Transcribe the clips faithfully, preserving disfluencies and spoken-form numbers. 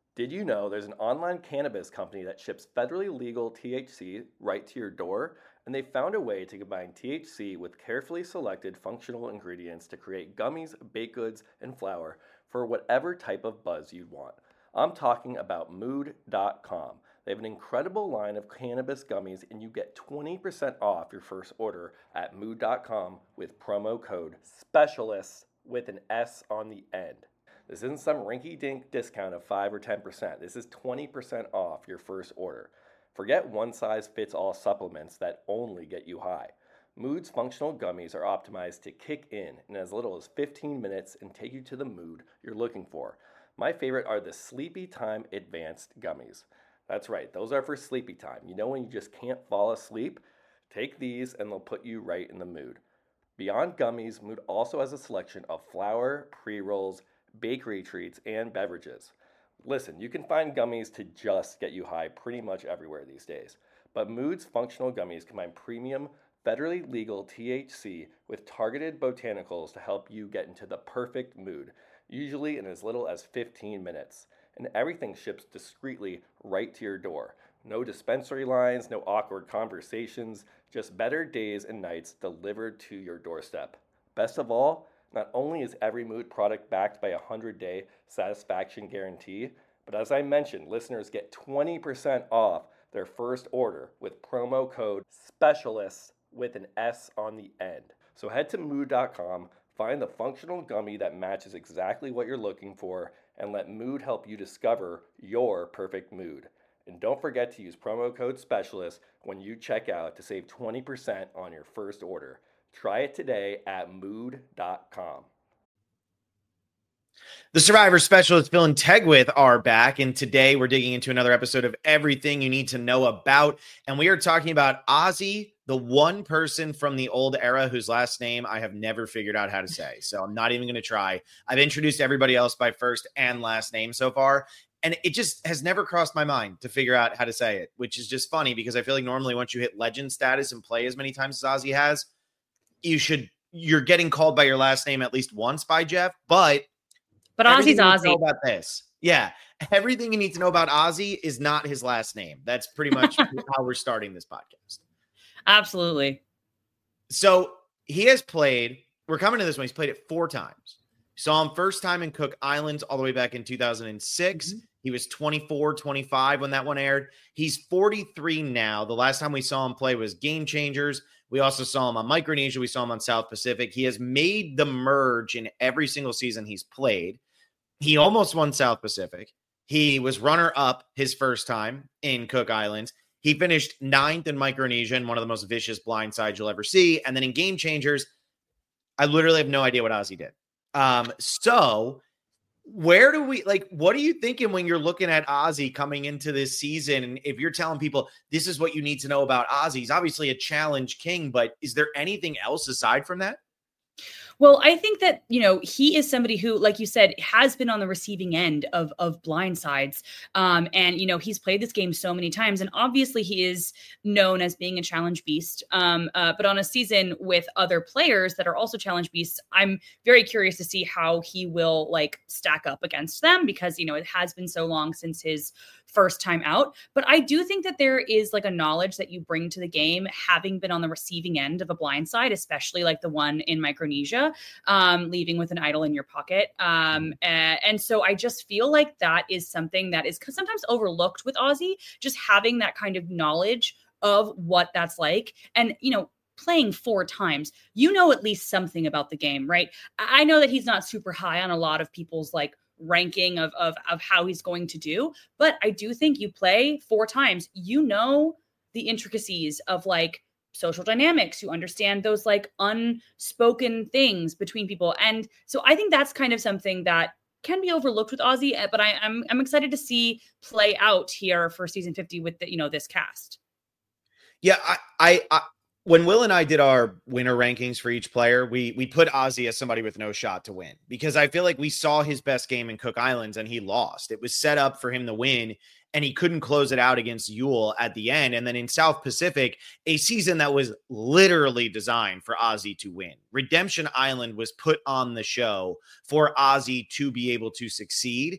Did you know there's an online cannabis company that ships federally legal T H C right to your door? And they found a way to combine T H C with carefully selected functional ingredients to create gummies, baked goods, and flour for whatever type of buzz you'd want. I'm talking about mood dot com. They have an incredible line of cannabis gummies, and you get twenty percent off your first order at mood dot com with promo code SPECIALIST with an S on the end. This isn't some rinky-dink discount of five or ten percent. This is twenty percent off your first order. Forget one-size-fits-all supplements that only get you high. Mood's functional gummies are optimized to kick in in as little as fifteen minutes and take you to the mood you're looking for. My favorite are the Sleepy Time Advanced Gummies. That's right, those are for sleepy time. You know when you just can't fall asleep? Take these and they'll put you right in the mood. Beyond gummies, Mood also has a selection of flour, pre-rolls, bakery treats, and beverages. Listen, you can find gummies to just get you high pretty much everywhere these days, but Mood's functional gummies combine premium, federally legal T H C with targeted botanicals to help you get into the perfect mood, usually in as little as fifteen minutes. And everything ships discreetly right to your door. No dispensary lines, no awkward conversations, just better days and nights delivered to your doorstep. Best of all, not only is every Mood product backed by a one hundred day satisfaction guarantee, but as I mentioned, listeners get twenty percent off their first order with promo code SPECIALIST with an S on the end. So head to mood dot com, find the functional gummy that matches exactly what you're looking for, and let Mood help you discover your perfect mood. And don't forget to use promo code SPECIALIST when you check out to save twenty percent on your first order. Try it today at mood dot com. The Survivor specialists Phil and Tegwith are back, and today we're digging into another episode of Everything You Need to Know About, and we are talking about Ozzy, the one person from the old era whose last name I have never figured out how to say, so I'm not even going to try. I've introduced everybody else by first and last name so far, and it just has never crossed my mind to figure out how to say it, which is just funny because I feel like normally once you hit legend status and play as many times as Ozzy has, you should, you're getting called by your last name at least once by Jeff, but But Ozzy's Ozzy. About this. Yeah. Everything you need to know about Ozzy is not his last name. That's pretty much how we're starting this podcast. Absolutely. So he has played, we're coming to this one. He's played it four times. Saw him first time in Cook Islands all the way back in two thousand six. Mm-hmm. He was twenty-four, twenty-five when that one aired. He's forty-three now. The last time we saw him play was Game Changers. We also saw him on Micronesia. We saw him on South Pacific. He has made the merge in every single season he's played. He almost won South Pacific. He was runner-up his first time in Cook Islands. He finished ninth in Micronesia in one of the most vicious blindsides you'll ever see. And then in Game Changers, I literally have no idea what Ozzy did. Um, so where do we, like, what are you thinking when you're looking at Ozzy coming into this season? And if you're telling people this is what you need to know about Ozzy, he's obviously a challenge king, but is there anything else aside from that? Well, I think that, you know, he is somebody who, like you said, has been on the receiving end of, of blindsides. Um, and, you know, he's played this game so many times. And obviously he is known as being a challenge beast. Um, uh, but on a season with other players that are also challenge beasts, I'm very curious to see how he will, like, stack up against them because, you know, it has been so long since his first time out. But I do think that there is, like, a knowledge that you bring to the game, having been on the receiving end of a blindside, especially like the one in Micronesia. Um, leaving with an idol in your pocket. Um, and, and so I just feel like that is something that is sometimes overlooked with Ozzy, just having that kind of knowledge of what that's like. And, you know, playing four times, you know, at least something about the game, right? I know that he's not super high on a lot of people's like ranking of, of, of how he's going to do, but I do think you play four times, you know, the intricacies of like social dynamics, you understand those like unspoken things between people. And so I think that's kind of something that can be overlooked with Ozzy, but I, I'm I'm excited to see play out here for season fifty with the, you know, this cast. Yeah, I, I, I when Will and I did our winner rankings for each player, we we put Ozzy as somebody with no shot to win because I feel like we saw his best game in Cook Islands and he lost. It was set up for him to win and he couldn't close it out against Yule at the end. And then in South Pacific, a season that was literally designed for Ozzy to win. Redemption Island was put on the show for Ozzy to be able to succeed.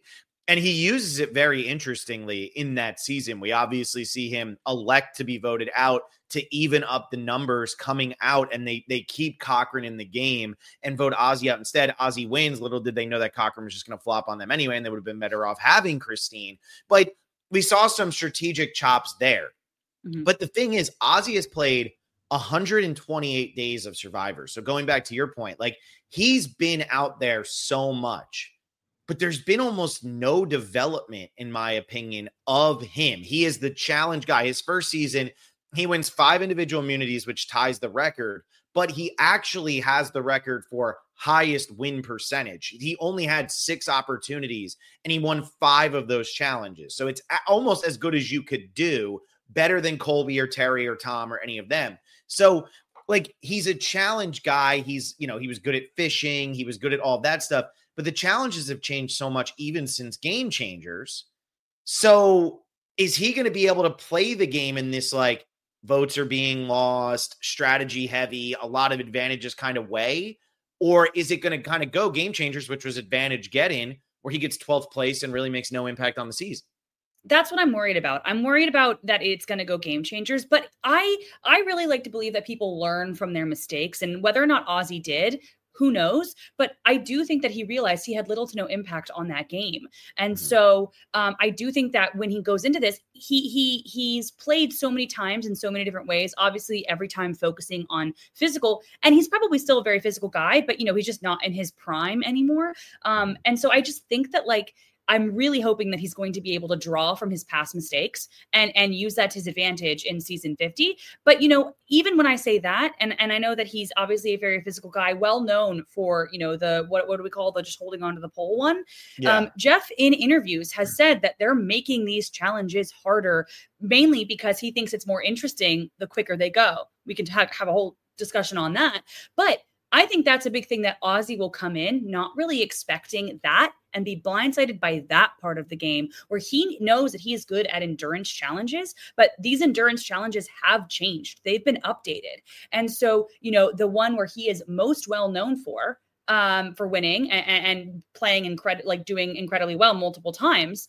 And he uses it very interestingly in that season. We obviously see him elect to be voted out to even up the numbers coming out, and they they keep Cochran in the game and vote Ozzy out instead. Ozzy wins. Little did they know that Cochran was just going to flop on them anyway, and they would have been better off having Christine. But we saw some strategic chops there. Mm-hmm. But the thing is, Ozzy has played one hundred twenty-eight days of Survivor. So going back to your point, like he's been out there so much, but there's been almost no development, in my opinion, of him. He is the challenge guy. His first season, he wins five individual immunities, which ties the record, but he actually has the record for highest win percentage. He only had six opportunities and he won five of those challenges. So it's almost as good as you could do, better than Colby or Terry or Tom or any of them. So like, he's a challenge guy. He's, you know, he was good at fishing. He was good at all that stuff. But the challenges have changed so much, even since Game Changers. So is he going to be able to play the game in this, like, votes are being lost, strategy heavy, a lot of advantages kind of way? Or is it going to kind of go Game Changers, which was advantage get in, where he gets twelfth place and really makes no impact on the season? That's what I'm worried about. I'm worried about that it's going to go Game Changers, but I I really like to believe that people learn from their mistakes, and whether or not Ozzy did, who knows? But I do think that he realized he had little to no impact on that game. And so um, I do think that when he goes into this, he he he's played so many times in so many different ways, obviously every time focusing on physical, and he's probably still a very physical guy, but you know, he's just not in his prime anymore. Um, and so I just think that, like, I'm really hoping that he's going to be able to draw from his past mistakes and, and use that to his advantage in season fifty. But, you know, even when I say that, and, and I know that he's obviously a very physical guy, well known for, you know, the, what, what do we call the just holding on to the pole one? Yeah. Um, Jeff in interviews has said that they're making these challenges harder, mainly because he thinks it's more interesting the quicker they go. We can talk, have a whole discussion on that. But I think that's a big thing, that Ozzy will come in not really expecting that and be blindsided by that part of the game, where he knows that he is good at endurance challenges, but these endurance challenges have changed. They've been updated. And so, you know, the one where he is most well known for, um, for winning and, and playing incredible, like doing incredibly well multiple times,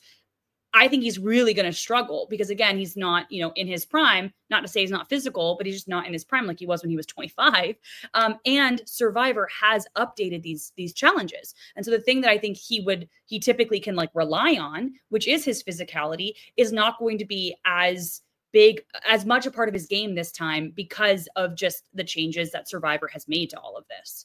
I think he's really going to struggle because, again, he's not, you know, in his prime. Not to say he's not physical, but he's just not in his prime like he was when he was twenty-five. Um, and Survivor has updated these these challenges. And so the thing that I think he would he typically can like rely on, which is his physicality, is not going to be as big, as much a part of his game this time because of just the changes that Survivor has made to all of this.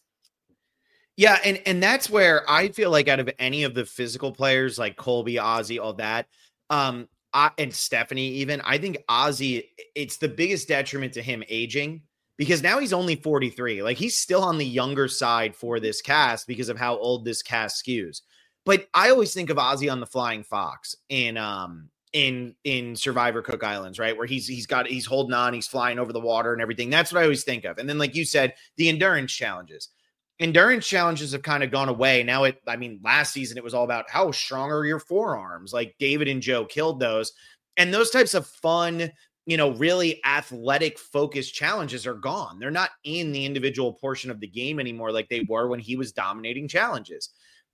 Yeah, and and that's where I feel like out of any of the physical players like Colby, Ozzy, all that, um, I, and Stephanie even, I think Ozzy, it's the biggest detriment to him aging because now he's only forty-three. Like, he's still on the younger side for this cast because of how old this cast skews. But I always think of Ozzy on the Flying Fox in um in in Survivor Cook Islands, right? Where he's he's got he's holding on, he's flying over the water and everything. That's what I always think of. And then, like you said, the endurance challenges. Endurance challenges have kind of gone away. Now it, I mean, last season it was all about how strong are your forearms. Like David and Joe killed those. And those types of fun, you know, really athletic focused challenges are gone. They're not in the individual portion of the game anymore like they were when he was dominating challenges.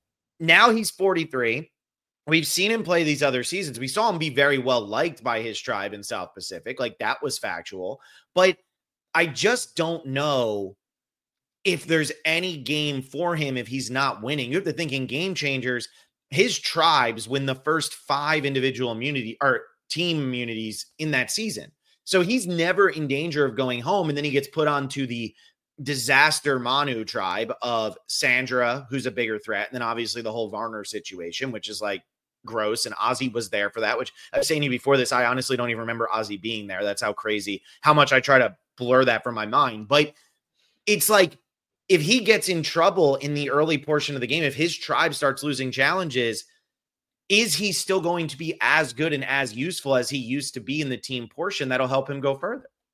Now he's forty-three. We've seen him play these other seasons. We saw him be very well liked by his tribe in South Pacific. Like, that was factual. But I just don't know if there's any game for him if he's not winning. You have to think in Game Changers, his tribes win the first five individual immunity or team immunities in that season. So he's never in danger of going home. And then he gets put onto the disaster Manu tribe of Sandra, who's a bigger threat. And then obviously the whole Varner situation, which is like gross. And Ozzy was there for that, which I was saying to you before this, I honestly don't even remember Ozzy being there. That's how crazy, how much I try to blur that from my mind. But it's like, if he gets in trouble in the early portion of the game, if his tribe starts losing challenges, is he still going to be as good and as useful as he used to be in the team portion? That'll help him go further.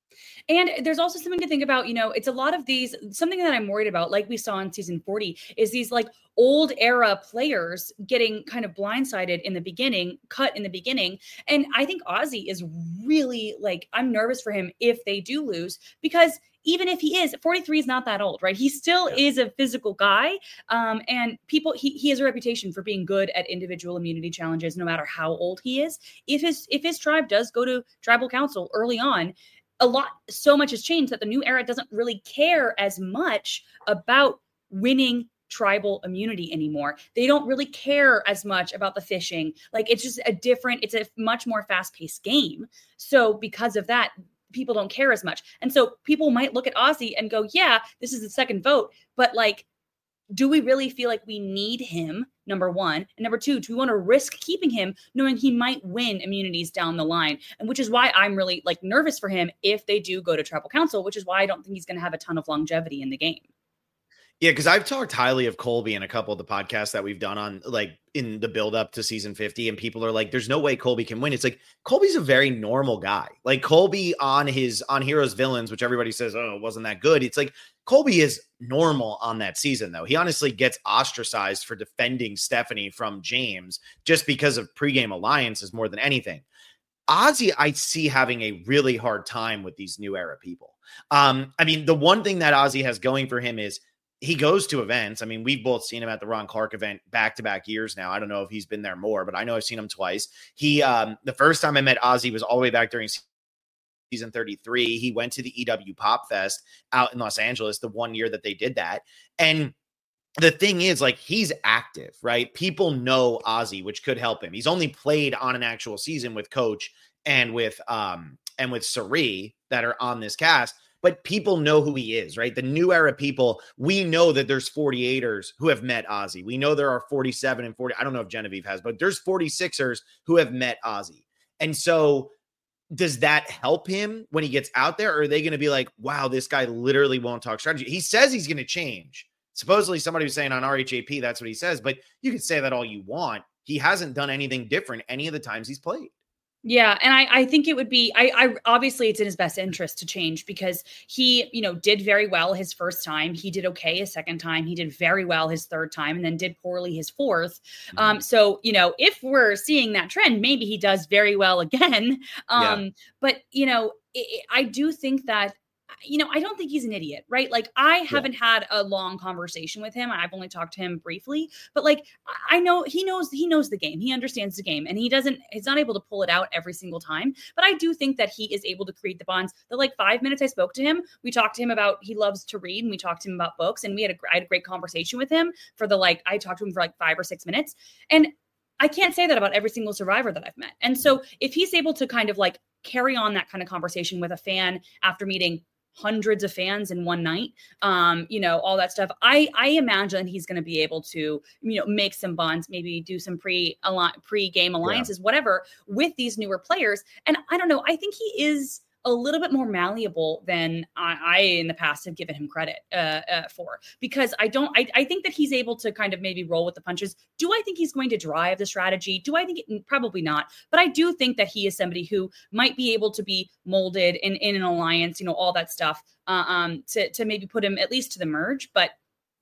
And there's also something to think about, you know, it's a lot of these, something that I'm worried about, like we saw in season forty, is these like old era players getting kind of blindsided in the beginning, cut in the beginning. And I think Ozzy is really like, I'm nervous for him if they do lose, because even if he is, forty-three is not that old, right? He still yeah. is a physical guy. Um, and people, he, he has a reputation for being good at individual immunity challenges, no matter how old he is. If his, if his tribe does go to tribal council early on, a lot, so much has changed that the new era doesn't really care as much about winning tribal immunity anymore. They don't really care as much about the fishing. Like, it's just a different, it's a much more fast-paced game. So because of that, people don't care as much. And so people might look at Ozzy and go, yeah, this is the second vote, but like, do we really feel like we need him? Number one. And number two, do we want to risk keeping him knowing he might win immunities down the line? And which is why I'm really like nervous for him if they do go to tribal council, which is why I don't think he's going to have a ton of longevity in the game. Yeah, because I've talked highly of Colby in a couple of the podcasts that we've done on like in the build up to season fifty, and people are like, there's no way Colby can win. It's like, Colby's a very normal guy. Like Colby on his on Heroes Villains, which everybody says, oh, it wasn't that good. It's like Colby is normal on that season, though. He honestly gets ostracized for defending Stephanie from James just because of pregame alliances more than anything. Ozzy, I see having a really hard time with these new era people. Um, I mean, the one thing that Ozzy has going for him is he goes to events. I mean, we've both seen him at the Ron Clark event back-to-back years now. I don't know if he's been there more, but I know I've seen him twice. He, um, the first time I met Ozzy was all the way back during season thirty-three. He went to the E W Pop Fest out in Los Angeles the one year that they did that. And the thing is, like, he's active, right? People know Ozzy, which could help him. He's only played on an actual season with Coach and with, um, and with Sari that are on this cast. But people know who he is, right? The new era people, we know that there's forty-eighters who have met Ozzy. We know there are forty-seven and forty. I don't know if Genevieve has, but there's forty-sixers who have met Ozzy. And so does that help him when he gets out there? Or are they going to be like, wow, this guy literally won't talk strategy? He says he's going to change. Supposedly somebody was saying on R H A P, that's what he says, but you can say that all you want. He hasn't done anything different any of the times he's played. Yeah. And I, I think it would be, I, I obviously it's in his best interest to change, because he, you know, did very well his first time. He did okay his second time. He did very well his third time, and then did poorly his fourth. Mm-hmm. Um, so, you know, if we're seeing that trend, maybe he does very well again. Um, yeah. But, you know, it, I do think that, you know, I don't think he's an idiot, right? Like, I haven't yeah. had a long conversation with him. I've only talked to him briefly, but like, I know he knows, he knows the game. He understands the game, and he doesn't, he's not able to pull it out every single time. But I do think that he is able to create the bonds. The like five minutes I spoke to him, we talked to him about, he loves to read, and we talked to him about books, and we had a, I had a great conversation with him for the, like, I talked to him for like five or six minutes. And I can't say that about every single survivor that I've met. And so if he's able to kind of like carry on that kind of conversation with a fan after meeting hundreds of fans in one night, um, you know, all that stuff, I, I imagine he's going to be able to, you know, make some bonds, maybe do some pre pre-game alliances, yeah. whatever, with these newer players. And I don't know, I think he is a little bit more malleable than I, I in the past have given him credit uh, uh, for, because I don't, I, I think that he's able to kind of maybe roll with the punches. Do I think he's going to drive the strategy? Do I think it? Probably not. But I do think that he is somebody who might be able to be molded in, in an alliance, you know, all that stuff, uh, um, to, to maybe put him at least to the merge. But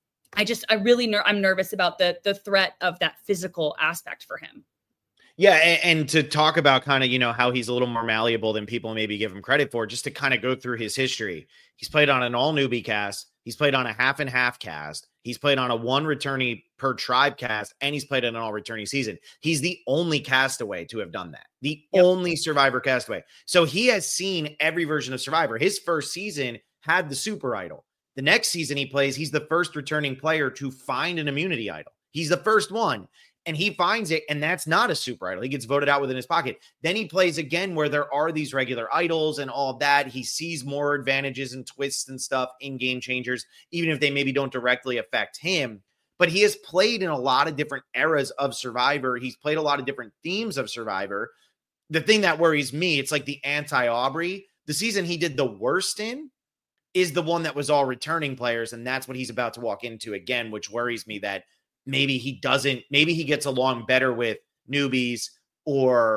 I just, I really, ner- I'm nervous about the the threat of that physical aspect for him. Yeah, and, and to talk about kind of, you know, how he's a little more malleable than people maybe give him credit for, just to kind of go through his history. He's played on an all newbie cast. He's played on a half and half cast. He's played on a one returnee per tribe cast, and he's played in an all returnee season. He's the only castaway to have done that. The yep. only Survivor castaway. So he has seen every version of Survivor. His first season had the super idol. The next season he plays, he's the first returning player to find an immunity idol. He's the first one. And he finds it, and that's not a super idol. He gets voted out within his pocket. Then he plays again where there are these regular idols and all of that. He sees more advantages and twists and stuff in Game Changers, even if they maybe don't directly affect him. But he has played in a lot of different eras of Survivor. He's played a lot of different themes of Survivor. The thing that worries me, it's like the anti-Aubrey. The season he did the worst in is the one that was all returning players, and that's what he's about to walk into again, which worries me that maybe he doesn't, maybe he gets along better with newbies, or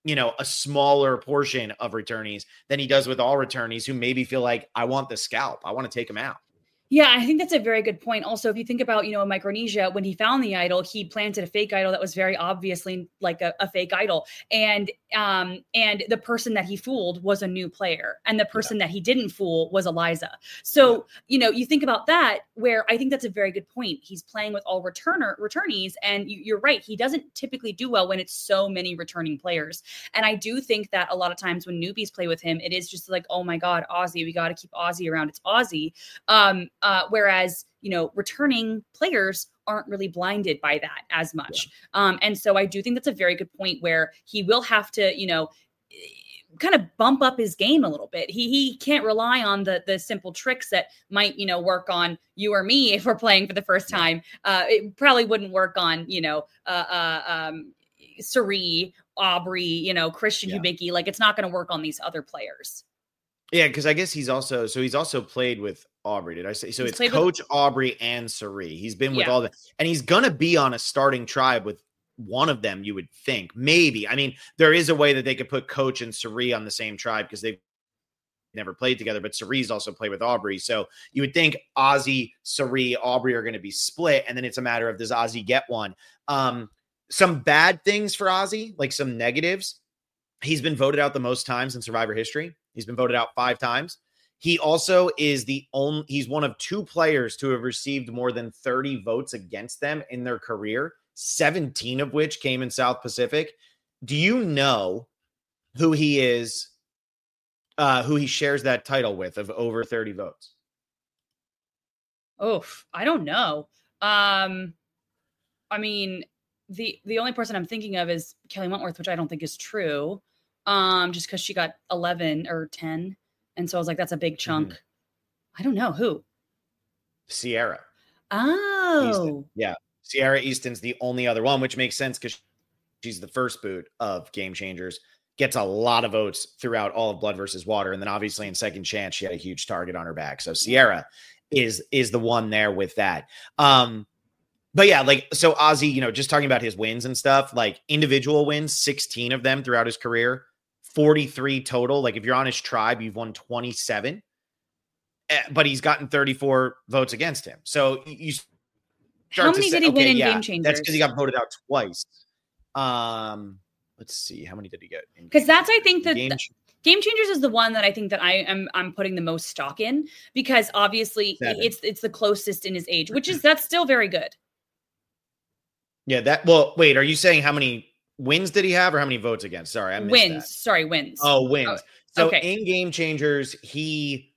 you know, a smaller portion of returnees than he does with all returnees who maybe feel like, I want the scalp. I want to take him out. Yeah, I think that's a very good point. Also, if you think about, you know, Micronesia, when he found the idol, he planted a fake idol that was very obviously like a, a fake idol. And um, and the person that he fooled was a new player. And the person yeah. that he didn't fool was Eliza. So, yeah. you know, you think about that, where I think that's a very good point. He's playing with all returner returnees. And you, you're right. He doesn't typically do well when it's so many returning players. And I do think that a lot of times when newbies play with him, it is just like, oh my God, Ozzy, we got to keep Ozzy around. It's Ozzy. Um, Uh, whereas, you know, returning players aren't really blinded by that as much. Yeah. Um, and so I do think that's a very good point where he will have to, you know, kind of bump up his game a little bit. He he can't rely on the the simple tricks that might, you know, work on you or me if we're playing for the first time. Uh, it probably wouldn't work on, you know, uh, uh, um, Cirie, Aubrey, you know, Christian yeah. Hubicki. Like, it's not going to work on these other players. Yeah, because I guess he's also so he's also played with Aubrey. Did I say so? He's it's Coach with, Aubrey and Cirie. He's been with yeah. all the, and he's gonna be on a starting tribe with one of them. You would think maybe. I mean, there is a way that they could put Coach and Cirie on the same tribe because they've never played together. But Cirie's also played with Aubrey, so you would think Ozzy, Cirie, Aubrey are going to be split, and then it's a matter of does Ozzy get one? Um, some bad things for Ozzy, like some negatives. He's been voted out the most times in Survivor history. He's been voted out five times. He also is the only, he's one of two players to have received more than thirty votes against them in their career, seventeen of which came in South Pacific. Do you know who he is, uh, who he shares that title with of over thirty votes? Oh, I don't know. Um, I mean, the, the only person I'm thinking of is Kelly Wentworth, which I don't think is true. Um, just because she got eleven or ten. And so I was like, that's a big chunk. Mm-hmm. I don't know who. Sierra. Oh. Easton. Yeah. Sierra Easton's the only other one, which makes sense because she's the first boot of Game Changers. Gets a lot of votes throughout all of Blood versus Water. And then obviously in Second Chance, she had a huge target on her back. So Sierra is is the one there with that. Um, But yeah, like, so Ozzy, you know, just talking about his wins and stuff, like individual wins, sixteen of them throughout his career, forty-three total. Like if you're on his tribe, you've won twenty-seven, but he's gotten thirty-four votes against him. So you start How many to say, did he okay, win in yeah, Game Changers? That's because he got voted out twice. Um, let's see. How many did he get? Because that's, I think that Game, the, Game Changers is the one that I think that I am I'm putting the most stock in, because obviously Seven. it's it's the closest in his age, which is, that's still very good. Yeah, that, well, wait, are you saying how many wins did he have or how many votes against? Sorry, I missed wins. that. Sorry, wins. Oh, wins. Oh, so okay. in Game Changers, he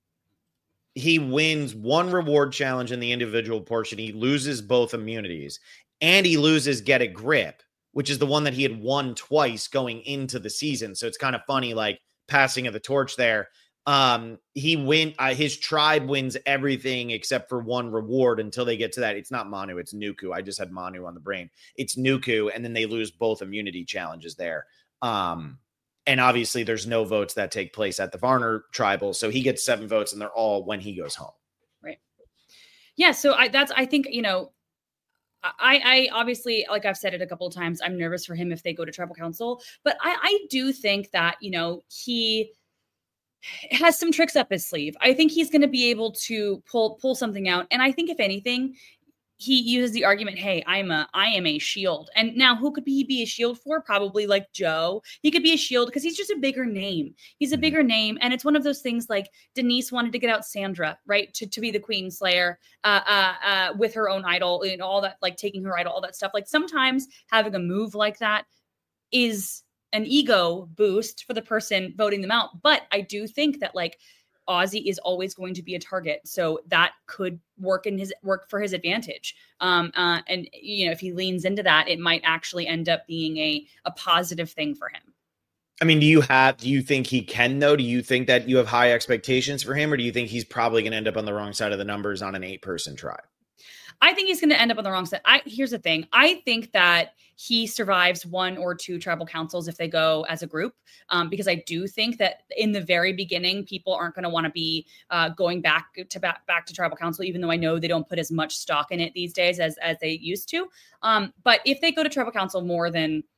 he wins one reward challenge in the individual portion. He loses both immunities, and he loses Get a Grip, which is the one that he had won twice going into the season. So it's kind of funny, like passing of the torch there. Um, he win uh, his tribe wins everything except for one reward until they get to that. It's not Manu, it's Nuku. I just had Manu on the brain. It's Nuku, and then they lose both immunity challenges there. Um, and obviously there's no votes that take place at the Varner tribal, so he gets seven votes, and they're all when he goes home. Right. Yeah. So I that's I think you know. I, I obviously, like I've said it a couple of times, I'm nervous for him if they go to tribal council, but I, I do think that, you know, he has some tricks up his sleeve. I think he's going to be able to pull pull something out. And I think if anything, he uses the argument, hey, I'm a, I am a shield. And now who could he be a shield for? Probably like Joe. He could be a shield because he's just a bigger name. He's a bigger name. And it's one of those things like Denise wanted to get out Sandra, right? To, to be the Queen Slayer uh, uh, uh, with her own idol and all that, like taking her idol, all that stuff. Like sometimes having a move like that is an ego boost for the person voting them out. But I do think that like Ozzy is always going to be a target. So that could work in his work for his advantage. Um, uh, and, you know, if he leans into that, it might actually end up being a, a positive thing for him. I mean, do you have, do you think he can though? Do you think that you have high expectations for him, or do you think he's probably going to end up on the wrong side of the numbers on an eight person tribe? I think he's going to end up on the wrong side. I, here's the thing. I think that he survives one or two tribal councils if they go as a group, um, because I do think that in the very beginning, people aren't going to want to be uh, going back to back, back to tribal council, even though I know they don't put as much stock in it these days as, as they used to. Um, but if they go to tribal council more than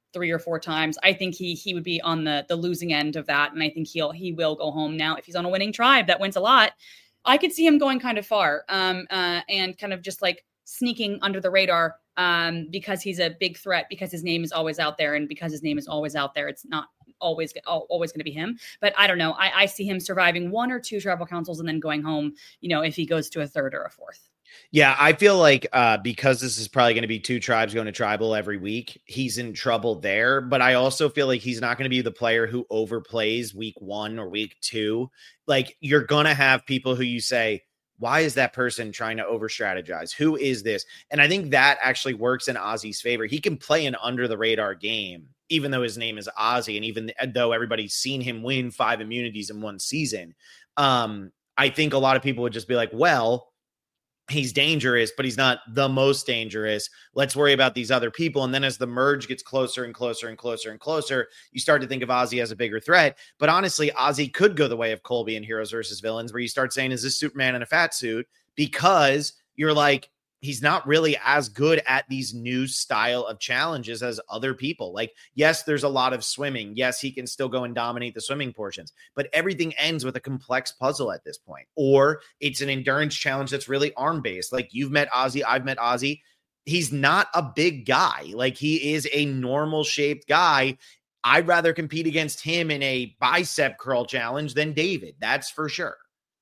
three or four times. I think he he would be on the the losing end of that, and I think he'll he will go home now if he's on a winning tribe that wins a lot. I could see him going kind of far, um, uh, and kind of just like sneaking under the radar, um, because he's a big threat, because his name is always out there, and because his name is always out there, it's not always always going to be him. But I don't know. I, I see him surviving one or two tribal councils and then going home, you know, if he goes to a third or a fourth. Yeah, I feel like uh, because this is probably going to be two tribes going to tribal every week, he's in trouble there. But I also feel like he's not going to be the player who overplays week one or week two. Like, you're going to have people who you say, why is that person trying to over strategize? Who is this? And I think that actually works in Ozzy's favor. He can play an under the radar game, even though his name is Ozzy. And even though everybody's seen him win five immunities in one season, um, I think a lot of people would just be like, well, he's dangerous, but he's not the most dangerous. Let's worry about these other people. And then as the merge gets closer and closer and closer and closer, you start to think of Ozzy as a bigger threat. But honestly, Ozzy could go the way of Colby in Heroes versus Villains, where you start saying, is this Superman in a fat suit? Because you're like, he's not really as good at these new style of challenges as other people. Like, yes, there's a lot of swimming. Yes, he can still go and dominate the swimming portions, but everything ends with a complex puzzle at this point. Or it's an endurance challenge that's really arm-based. Like, you've met Ozzy, I've met Ozzy. He's not a big guy. Like, he is a normal shaped guy. I'd rather compete against him in a bicep curl challenge than David. That's for sure.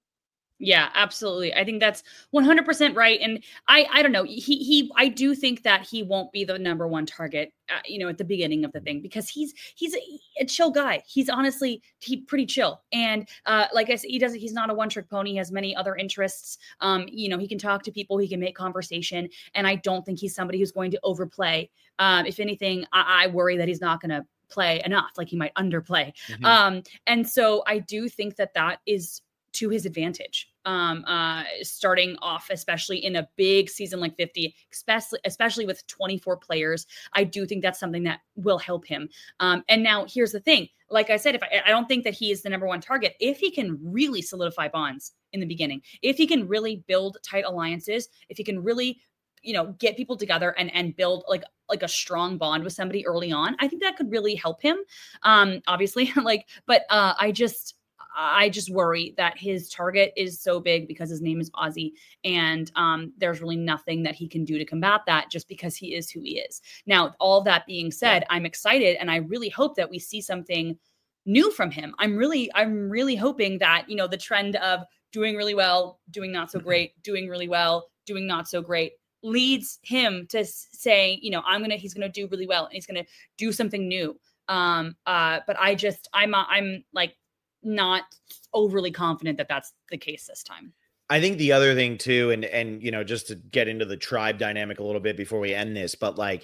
Yeah, absolutely. I think that's one hundred percent right. And I, I don't know, he, he, I do think that he won't be the number one target, uh, you know, at the beginning of the thing, because he's, he's a, a chill guy. He's honestly, he pretty chill. And, uh, like I said, he doesn't, he's not a one trick pony. He has many other interests. Um, you know, he can talk to people, he can make conversation. And I don't think he's somebody who's going to overplay. Um, if anything, I, I worry that he's not going to play enough, like he might underplay. Mm-hmm. Um, and so I do think that that is to his advantage, um, uh, starting off, especially in a big season like fifty, especially, especially with twenty-four players. I do think that's something that will help him. Um, and now here's the thing. Like I said, if I, I don't think that he is the number one target, if he can really solidify bonds in the beginning, if he can really build tight alliances, if he can really, you know, get people together and, and build like, like a strong bond with somebody early on, I think that could really help him. Um, obviously like, but uh, I just, I just worry that his target is so big because his name is Ozzy, and um, there's really nothing that he can do to combat that just because he is who he is. Now, all that being said, I'm excited, and I really hope that we see something new from him. I'm really, I'm really hoping that, you know, the trend of doing really well, doing not so great, doing really well, doing not so great leads him to say, you know, I'm going to, he's going to do really well and he's going to do something new. Um, uh, but I just, I'm, uh, I'm like, not overly confident that that's the case this time. I think the other thing too, and, and, you know, just to get into the tribe dynamic a little bit before we end this, but like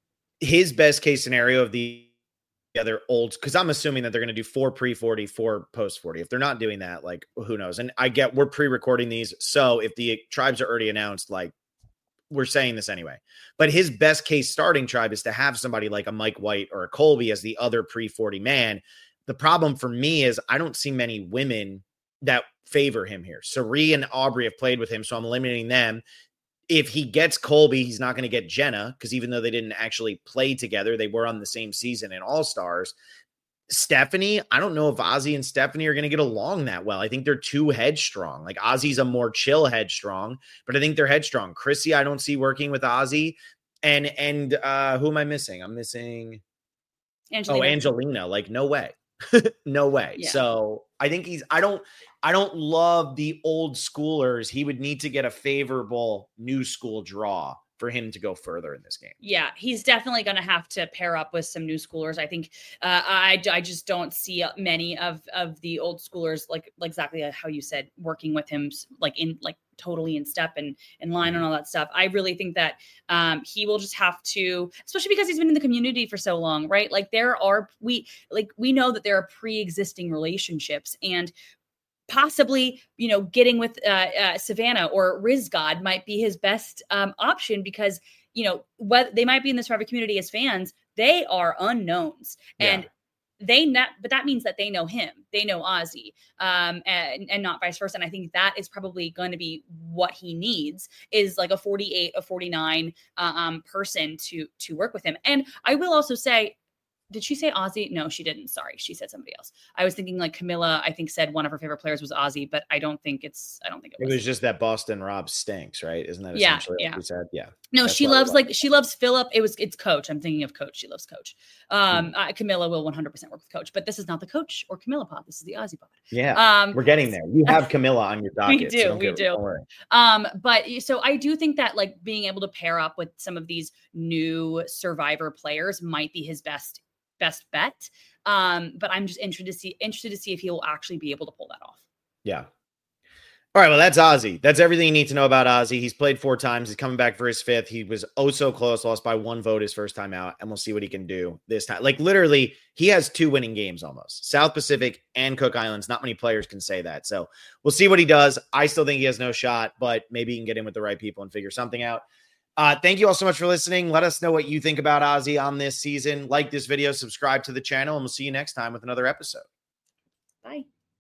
his best case scenario of the other old, cause I'm assuming that they're going to do four pre forty, four post forty. If they're not doing that, like who knows? And I get, we're pre-recording these. So if the tribes are already announced, like we're saying this anyway, but his best case starting tribe is to have somebody like a Mike White or a Colby as the other pre forty man. The problem for me is I don't see many women that favor him here. Cirie and Aubrey have played with him, so I'm eliminating them. If he gets Colby, he's not going to get Jenna, because even though they didn't actually play together, they were on the same season in All-Stars. Stephanie, I don't know if Ozzy and Stephanie are going to get along that well. I think they're too headstrong. Like Ozzy's a more chill headstrong, but I think they're headstrong. Chrissy, I don't see working with Ozzy. And, and uh, who am I missing? I'm missing... Angelina. Oh, Angelina. Like, no way. No way. Yeah. So I think he's, I don't, I don't love the old schoolers. He would need to get a favorable new school draw for him to go further in this game. Yeah, he's definitely going to have to pair up with some new schoolers. I think uh, I, I just don't see many of, of the old schoolers, like, like exactly how you said, working with him, like in like totally in step and in line and all that stuff. I really think that um, he will just have to, especially because he's been in the community for so long, right? Like there are, we like, we know that there are pre-existing relationships, and possibly, you know, getting with uh, uh, Savannah or Rizgod might be his best um, option, because, you know, whether they might be in the Survivor community as fans, they are unknowns. Yeah. And they not, but that means that they know him, they know Ozzy, um, and, and not vice versa. And I think that is probably going to be what he needs, is like a forty-eight, a forty-nine uh, um, person to, to work with him. And I will also say, did she say Ozzy? No, she didn't. Sorry. She said somebody else. I was thinking like Camilla, I think said one of her favorite players was Ozzy, but I don't think it's, I don't think it was. It was just that Boston Rob stinks, right? Isn't that Yeah, essentially yeah. what we said? Yeah. No, That's she what I loves love. like she loves Philip. It was it's Coach. I'm thinking of Coach. She loves Coach. Um, uh, Camilla will one hundred percent work with Coach, but this is not the Coach or Camilla pod. This is the Ozzy pod. Yeah, Um, we're getting there. You have Camilla on your docket. we do, so don't we get- do. don't worry. Um, but so I do think that like being able to pair up with some of these new Survivor players might be his best best bet. Um, but I'm just interested to see interested to see if he will actually be able to pull that off. Yeah. All right, well, that's Ozzy. That's everything you need to know about Ozzy. He's played four times. He's coming back for his fifth. He was oh so close, lost by one vote his first time out, and we'll see what he can do this time. Like, literally, he has two winning games almost. South Pacific and Cook Islands. Not many players can say that. So we'll see what he does. I still think he has no shot, but maybe he can get in with the right people and figure something out. Uh, thank you all so much for listening. Let us know what you think about Ozzy on this season. Like this video, subscribe to the channel, and we'll see you next time with another episode.